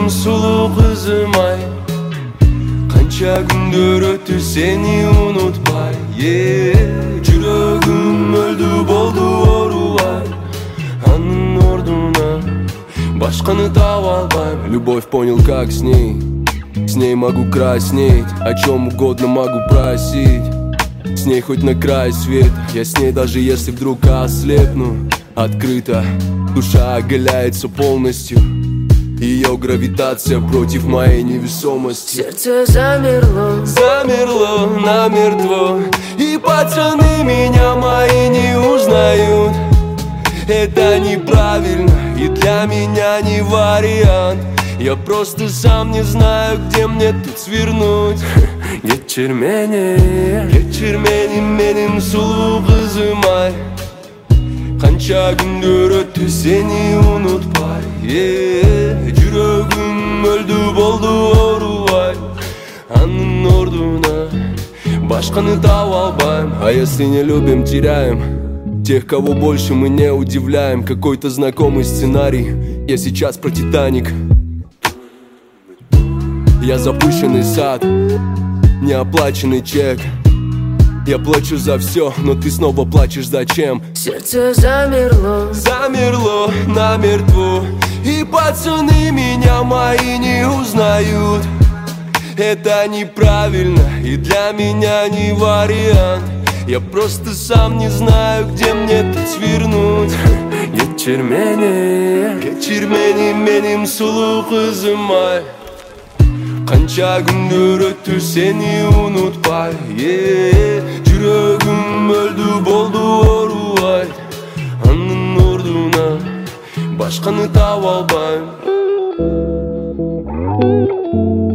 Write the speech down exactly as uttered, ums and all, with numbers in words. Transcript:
менің сұлу қызым ай. Қанша күндер өтті сені ұмытпай. Жүрегім өлді болды орулай. Анның ордына башқаны таба албайм. Любовь понял как с ней. С ней могу краснеть, о чем угодно могу просить. С ней хоть на край света, я с ней даже если вдруг ослепну. Открыто, душа оголяется полностью. Ее гравитация против моей невесомости. Сердце замерло, замерло намертво. И пацаны меня мои не узнают. Это неправильно и для меня не вариант. Я просто сам не знаю, где мне тут свернуть. Geçir beni, geçir beni benim sulu kızım ay. Қанша күндер өтті сені ұмытпай. Жүрегім өлді болды орулай. Анның ордына башқаны таба албайм. А если не любим, теряем тех, кого больше мы не удивляем. Какой-то знакомый сценарий. Я сейчас про Титаник. Я запущенный сад, неоплаченный чек. Я плачу за все, но ты снова плачешь зачем? Сердце замерло, замерло намертво. И пацаны меня мои не узнают. Это неправильно и для меня не вариант. Я просто сам не знаю, где мне тут свернуть. Geçir beni, geçir beni benim sulu kızım ay. Қанша күндер өтті сені ұмытпай. Жүрегім өлді болды орулай. Анның ордына башқаны таба албайм.